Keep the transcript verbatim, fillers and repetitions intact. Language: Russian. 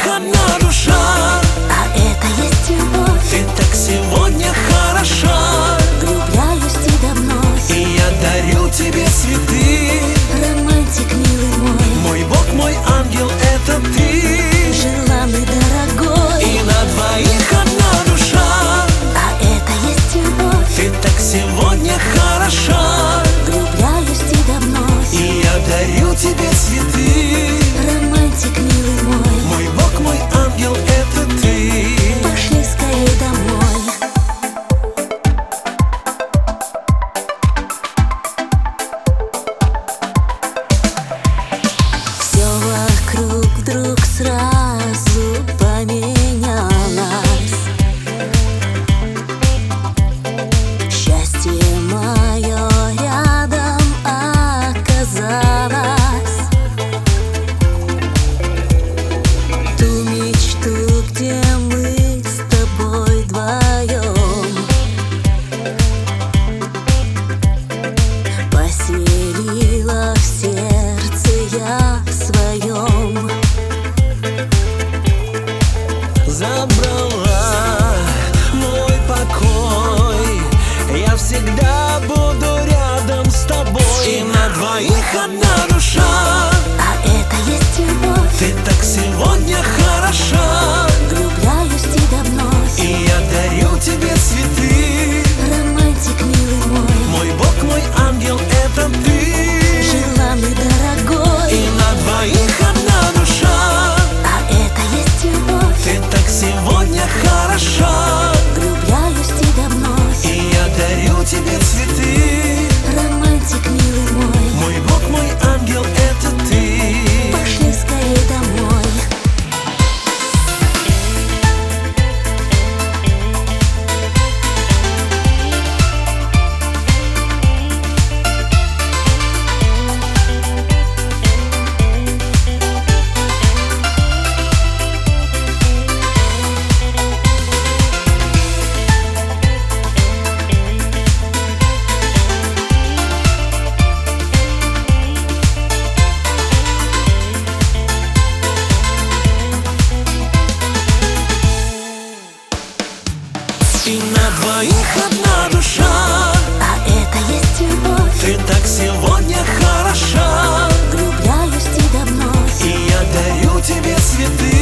одна душа, а это есть любовь. ты так сегодня хороша. Влюбляюсь в тебя вновь, И я дарю тебе цветы. романтик, милый мой, Мой Бог, мой ангел, это ты. желанный, дорогой. И на двоих одна душа, А это есть любовь. ты так сегодня хороша. Влюбляюсь в тебя вновь, И я дарю тебе цветы. романтик, милый мой, Мой Бог, мой ангел, это ты. пошли скорее домой. Все вокруг вдруг сразу поменялось. Счастье мое рядом оказалось. Ту мечту, где мы с тобой вдвоем поселила в сердце я своем. Забрала мой покой, я всегда буду рядом с тобой. И на двоих одна душа, А это есть любовь. ты так сегодня хороша. Влюбляюсь в тебя вновь, И я дарю тебе цветы. романтик, милый мой, Мой Бог, мой ангел, это ты. желанный, дорогой. И на двоих одна душа, А это есть любовь. ты так сегодня хороша. Влюбляюсь в тебя вновь, И я дарю тебе цветы. романтик, милый мой, Мой Бог, мой ангел, это ты. пошли скорее домой. И на двоих одна душа, А это есть любовь. ты так сегодня хороша. Влюбляюсь в тебя вновь, И я дарю тебе цветы.